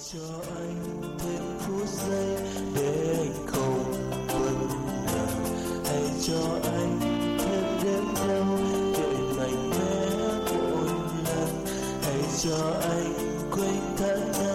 cho anh thêm phút giây để anh không vấn nào. Hãy cho anh thêm đêm đâu để mạnh mẽ một lần. Hãy cho anh quên thật